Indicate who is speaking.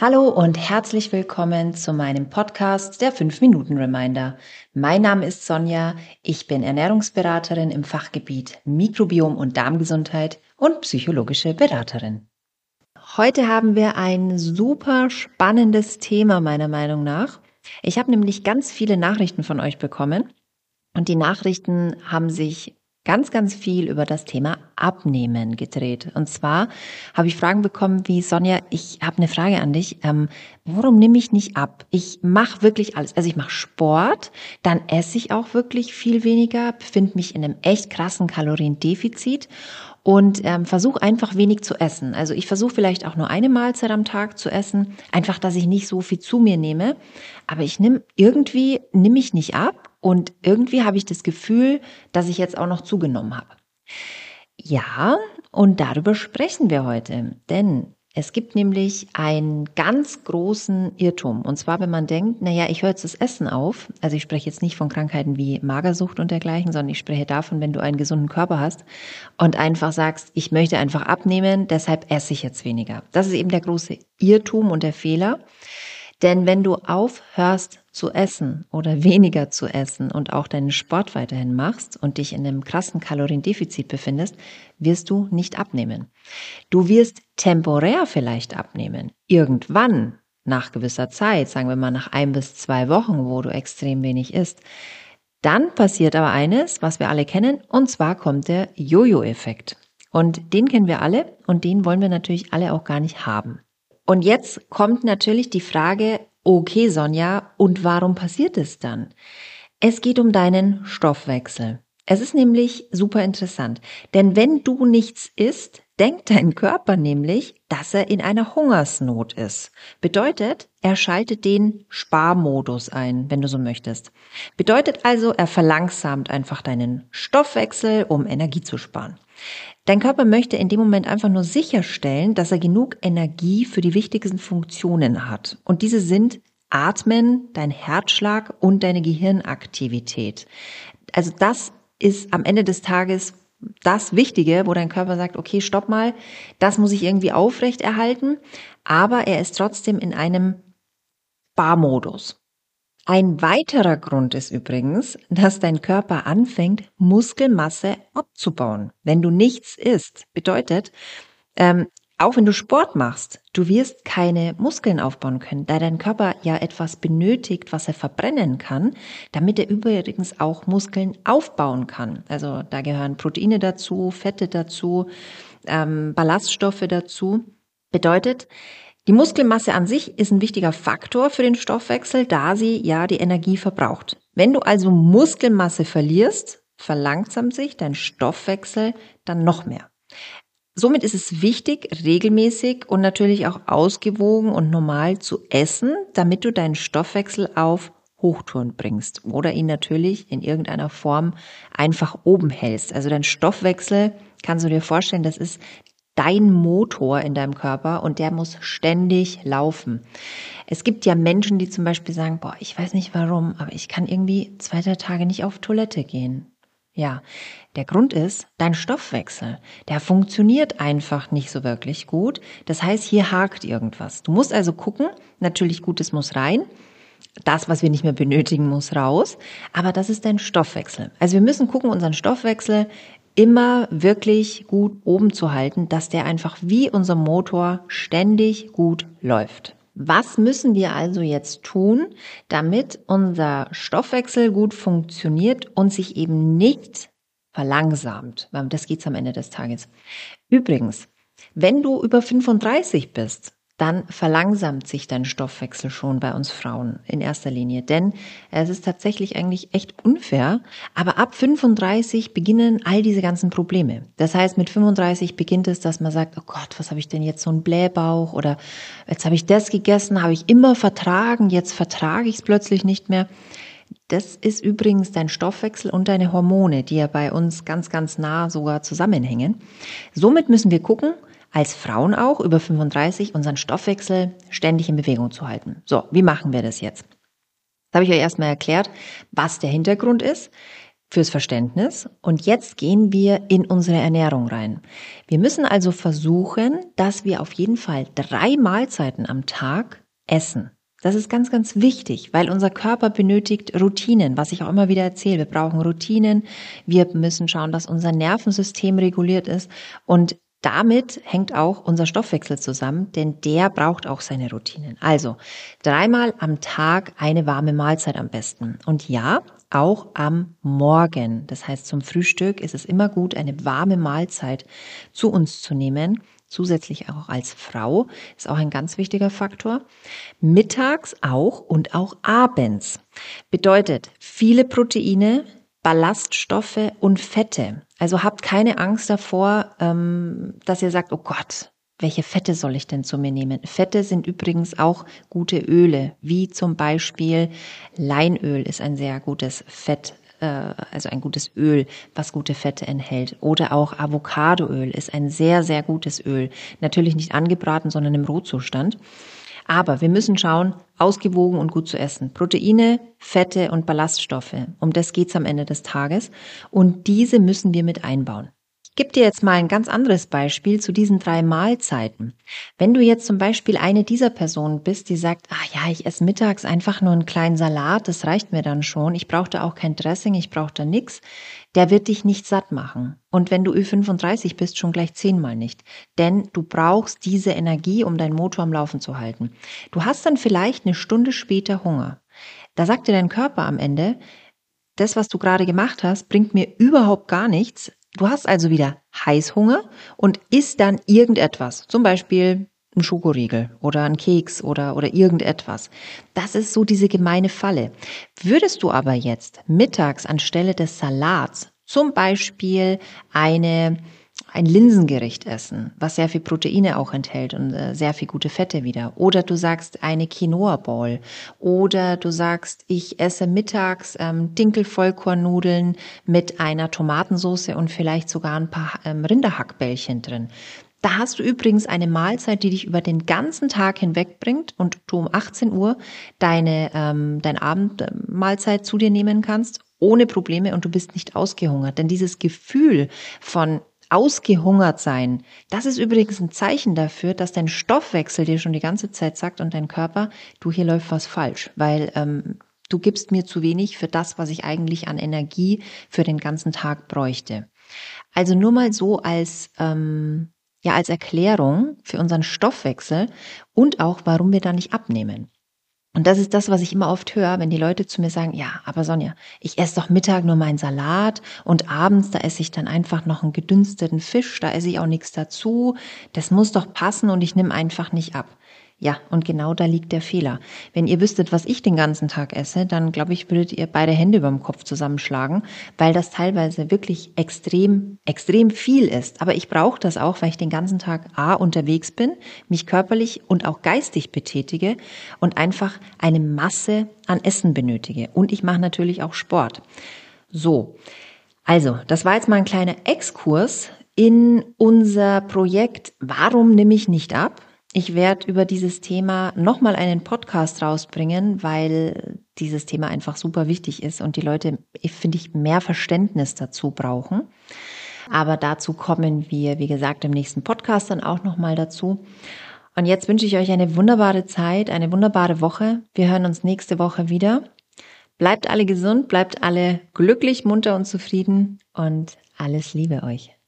Speaker 1: Hallo und herzlich willkommen zu meinem Podcast der 5-Minuten-Reminder. Mein Name ist Sonja, ich bin Ernährungsberaterin im Fachgebiet Mikrobiom und Darmgesundheit und psychologische Beraterin. Heute haben wir ein super spannendes Thema meiner Meinung nach. Ich habe nämlich ganz viele Nachrichten von euch bekommen und die Nachrichten haben sich ganz viel über das Thema Abnehmen gedreht. Und zwar habe ich Fragen bekommen wie: Sonja, ich habe eine Frage an dich. Warum nehme ich nicht ab? Ich mache wirklich alles. Also ich mache Sport, dann esse ich auch wirklich viel weniger, befinde mich in einem echt krassen Kaloriendefizit und versuche einfach wenig zu essen. Also ich versuche vielleicht auch nur eine Mahlzeit am Tag zu essen, einfach, dass ich nicht so viel zu mir nehme. Aber nehme ich nicht ab und irgendwie habe ich das Gefühl, dass ich jetzt auch noch zugenommen habe. Ja, und darüber sprechen wir heute, denn es gibt nämlich einen ganz großen Irrtum. Und zwar, wenn man denkt, naja, ich höre jetzt das Essen auf. Also ich spreche jetzt nicht von Krankheiten wie Magersucht und dergleichen, sondern ich spreche davon, wenn du einen gesunden Körper hast und einfach sagst, ich möchte einfach abnehmen, deshalb esse ich jetzt weniger. Das ist eben der große Irrtum und der Fehler. Denn wenn du aufhörst zu essen oder weniger zu essen und auch deinen Sport weiterhin machst und dich in einem krassen Kaloriendefizit befindest, wirst du nicht abnehmen. Du wirst temporär vielleicht abnehmen. Irgendwann, nach gewisser Zeit, sagen wir mal nach 1 bis 2 Wochen, wo du extrem wenig isst. Dann passiert aber eines, was wir alle kennen, und zwar kommt der Jojo-Effekt. Und den kennen wir alle und den wollen wir natürlich alle auch gar nicht haben. Und jetzt kommt natürlich die Frage, okay Sonja, und warum passiert es dann? Es geht um deinen Stoffwechsel. Es ist nämlich super interessant, denn wenn du nichts isst, denkt dein Körper nämlich, dass er in einer Hungersnot ist. Bedeutet, er schaltet den Sparmodus ein, wenn du so möchtest. Bedeutet also, er verlangsamt einfach deinen Stoffwechsel, um Energie zu sparen. Dein Körper möchte in dem Moment einfach nur sicherstellen, dass er genug Energie für die wichtigsten Funktionen hat. Und diese sind Atmen, dein Herzschlag und deine Gehirnaktivität. Also das ist am Ende des Tages das Wichtige, wo dein Körper sagt, okay, stopp mal, das muss ich irgendwie aufrechterhalten, aber er ist trotzdem in einem Sparmodus. Ein weiterer Grund ist übrigens, dass dein Körper anfängt, Muskelmasse abzubauen, wenn du nichts isst. Bedeutet, auch wenn du Sport machst, du wirst keine Muskeln aufbauen können, da dein Körper ja etwas benötigt, was er verbrennen kann, damit er übrigens auch Muskeln aufbauen kann. Also da gehören Proteine dazu, Fette dazu, Ballaststoffe dazu. Bedeutet, die Muskelmasse an sich ist ein wichtiger Faktor für den Stoffwechsel, da sie ja die Energie verbraucht. Wenn du also Muskelmasse verlierst, verlangsamt sich dein Stoffwechsel dann noch mehr. Somit ist es wichtig, regelmäßig und natürlich auch ausgewogen und normal zu essen, damit du deinen Stoffwechsel auf Hochtouren bringst oder ihn natürlich in irgendeiner Form einfach oben hältst. Also dein Stoffwechsel, kannst du dir vorstellen, das ist dein Motor in deinem Körper und der muss ständig laufen. Es gibt ja Menschen, die zum Beispiel sagen, boah, ich weiß nicht warum, aber ich kann irgendwie 2, 3 Tage nicht auf Toilette gehen. Ja, der Grund ist, dein Stoffwechsel, der funktioniert einfach nicht so wirklich gut. Das heißt, hier hakt irgendwas. Du musst also gucken, natürlich Gutes muss rein, das, was wir nicht mehr benötigen, muss raus, aber das ist dein Stoffwechsel. Also wir müssen gucken, unseren Stoffwechsel immer wirklich gut oben zu halten, dass der einfach wie unser Motor ständig gut läuft. Was müssen wir also jetzt tun, damit unser Stoffwechsel gut funktioniert und sich eben nicht verlangsamt? Weil das geht's am Ende des Tages. Übrigens, wenn du über 35 bist, dann verlangsamt sich dein Stoffwechsel schon bei uns Frauen in erster Linie. Denn es ist tatsächlich eigentlich echt unfair, aber ab 35 beginnen all diese ganzen Probleme. Das heißt, mit 35 beginnt es, dass man sagt, oh Gott, was habe ich denn jetzt, so einen Blähbauch, oder jetzt habe ich das gegessen, habe ich immer vertragen, jetzt vertrage ich es plötzlich nicht mehr. Das ist übrigens dein Stoffwechsel und deine Hormone, die ja bei uns ganz nah sogar zusammenhängen. Somit müssen wir gucken, als Frauen auch, über 35, unseren Stoffwechsel ständig in Bewegung zu halten. So, wie machen wir das jetzt? Das habe ich euch erstmal erklärt, was der Hintergrund ist. fürs Verständnis. Und jetzt gehen wir in unsere Ernährung rein. Wir müssen also versuchen, dass wir auf jeden Fall 3 Mahlzeiten am Tag essen. Das ist ganz, ganz wichtig, weil unser Körper benötigt Routinen, was ich auch immer wieder erzähle. Wir brauchen Routinen. Wir müssen schauen, dass unser Nervensystem reguliert ist. Und damit hängt auch unser Stoffwechsel zusammen, denn der braucht auch seine Routinen. Also 3-mal am Tag eine warme Mahlzeit am besten. Und ja, auch am Morgen. Das heißt, zum Frühstück ist es immer gut, eine warme Mahlzeit zu uns zu nehmen. Zusätzlich auch als Frau ist auch ein ganz wichtiger Faktor. Mittags auch und auch abends. Bedeutet viele Proteine, Ballaststoffe und Fette. Also habt keine Angst davor, dass ihr sagt, oh Gott, welche Fette soll ich denn zu mir nehmen? Fette sind übrigens auch gute Öle, wie zum Beispiel Leinöl ist ein sehr gutes Fett, also ein gutes Öl, was gute Fette enthält. Oder auch Avocadoöl ist ein sehr, sehr gutes Öl. Natürlich nicht angebraten, sondern im Rohzustand. Aber wir müssen schauen, ausgewogen und gut zu essen. Proteine, Fette und Ballaststoffe. Um das geht's am Ende des Tages. Und diese müssen wir mit einbauen. Ich gebe dir jetzt mal ein ganz anderes Beispiel zu diesen 3 Mahlzeiten. Wenn du jetzt zum Beispiel eine dieser Personen bist, die sagt, ja, ich esse mittags einfach nur einen kleinen Salat, das reicht mir dann schon. Ich brauche da auch kein Dressing, ich brauche da nichts. Der wird dich nicht satt machen. Und wenn du Ü35 bist, schon gleich 10-mal nicht. Denn du brauchst diese Energie, um deinen Motor am Laufen zu halten. Du hast dann vielleicht eine Stunde später Hunger. Da sagt dir dein Körper am Ende, das, was du gerade gemacht hast, bringt mir überhaupt gar nichts. Du hast also wieder Heißhunger und isst dann irgendetwas. Zum Beispiel ein Schokoriegel oder ein Keks oder irgendetwas. Das ist so diese gemeine Falle. Würdest du aber jetzt mittags anstelle des Salats zum Beispiel ein Linsengericht essen, was sehr viel Proteine auch enthält und sehr viel gute Fette wieder. Oder du sagst eine Quinoa-Bowl. Oder du sagst, ich esse mittags Dinkelvollkornnudeln mit einer Tomatensauce und vielleicht sogar ein paar Rinderhackbällchen drin. Da hast du übrigens eine Mahlzeit, die dich über den ganzen Tag hinweg bringt und du um 18 Uhr deine Abendmahlzeit zu dir nehmen kannst, ohne Probleme, und du bist nicht ausgehungert. Denn dieses Gefühl von ausgehungert sein, das ist übrigens ein Zeichen dafür, dass dein Stoffwechsel dir schon die ganze Zeit sagt und dein Körper, du, hier läuft was falsch, weil du gibst mir zu wenig für das, was ich eigentlich an Energie für den ganzen Tag bräuchte. Also nur mal so als Erklärung für unseren Stoffwechsel und auch, warum wir da nicht abnehmen. Und das ist das, was ich immer oft höre, wenn die Leute zu mir sagen, ja, aber Sonja, ich esse doch Mittag nur meinen Salat und abends, da esse ich dann einfach noch einen gedünsteten Fisch, da esse ich auch nichts dazu. Das muss doch passen und ich nehme einfach nicht ab. Ja, und genau da liegt der Fehler. Wenn ihr wüsstet, was ich den ganzen Tag esse, dann glaube ich, würdet ihr beide Hände über dem Kopf zusammenschlagen, weil das teilweise wirklich extrem, extrem viel ist. Aber ich brauche das auch, weil ich den ganzen Tag unterwegs bin, mich körperlich und auch geistig betätige und einfach eine Masse an Essen benötige. Und ich mache natürlich auch Sport. So, also, das war jetzt mal ein kleiner Exkurs in unser Projekt Warum nehme ich nicht ab? Ich werde über dieses Thema nochmal einen Podcast rausbringen, weil dieses Thema einfach super wichtig ist und die Leute, finde ich, mehr Verständnis dazu brauchen. Aber dazu kommen wir, wie gesagt, im nächsten Podcast dann auch nochmal dazu. Und jetzt wünsche ich euch eine wunderbare Zeit, eine wunderbare Woche. Wir hören uns nächste Woche wieder. Bleibt alle gesund, bleibt alle glücklich, munter und zufrieden und alles Liebe euch.